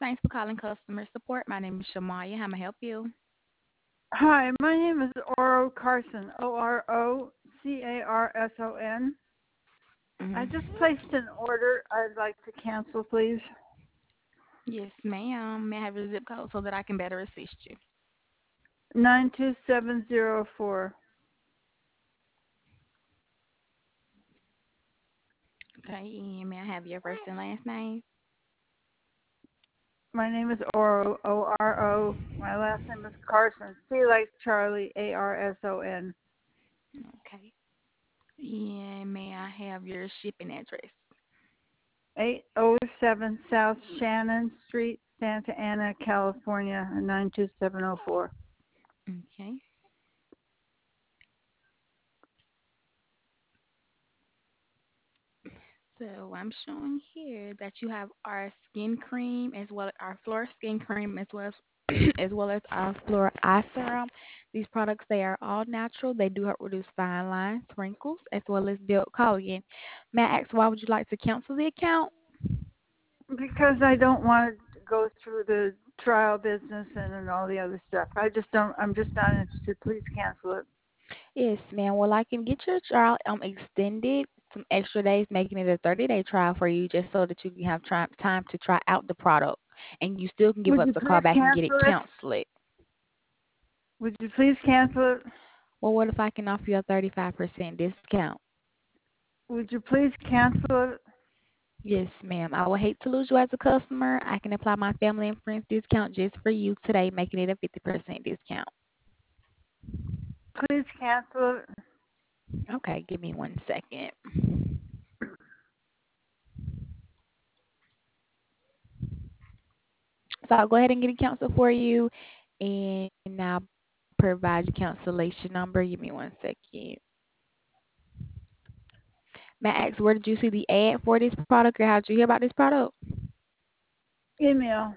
Thanks for calling customer support. My name is Shamaya. How may I help you? Hi, my name is Oro Carson, Orocarson. I just Mm-hmm. placed an order I'd like to cancel, please. Yes, ma'am. May I have your zip code so that I can better assist you? 92704. Okay, and may I have your first and last name? My name is Oro, Oro. My last name is Carson, C like Charlie, Arson. Okay. And may I have your shipping address? 807 South Shannon Street, Santa Ana, California, 92704. Okay. So I'm showing here that you have our skin cream as well as our Flora skin cream as well as as well as our Flora eye serum. These products they are all natural. They do help reduce fine lines, wrinkles, as well as build collagen. May I ask why would you like to cancel the account? Because I don't want to go through the trial business and all the other stuff. I'm just not interested. Please cancel it. Yes, ma'am. Well, I can get your trial extended some extra days, making it a 30-day trial for you, just so that you can have time to try out the product, and you still can give Would us you a call please back and get it cancel it? counseled. Would you please cancel it? Well, what if I can offer you a 35% discount? Would you please cancel it? Yes, ma'am. I would hate to lose you as a customer. I can apply my family and friends discount just for you today, making it a 50% discount. Please cancel it. Okay, give me 1 second. So I'll go ahead and get it canceled for you, and now provide your cancellation number. Give me 1 second. May I ask, where did you see the ad for this product, or how did you hear about this product? Email.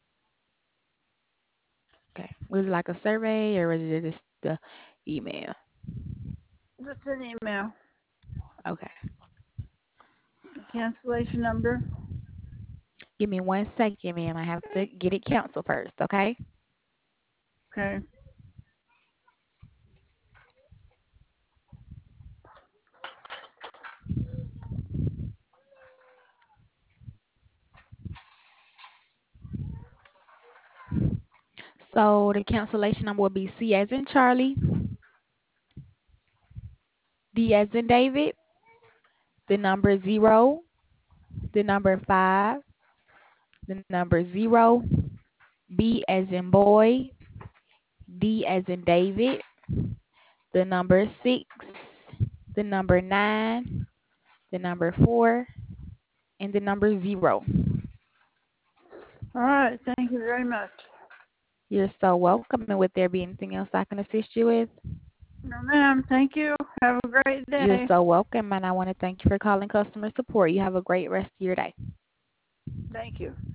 Okay. Was it like a survey, or was it just the email? Just an email. Okay. Cancellation number. Give me 1 second, ma'am. I have to get it canceled first, okay? Okay. So the cancellation number will be C as in Charlie, D as in David, the number 0, the number 5, the number 0, B as in boy, D as in David, the number 6, the number 9, the number 4, and the number 0. All right. Thank you very much. You're so welcome. And would there be anything else I can assist you with? No, ma'am. Thank you. Have a great You're day. so welcome, and I want to thank you for calling customer support. You have a great rest of your day. Thank you.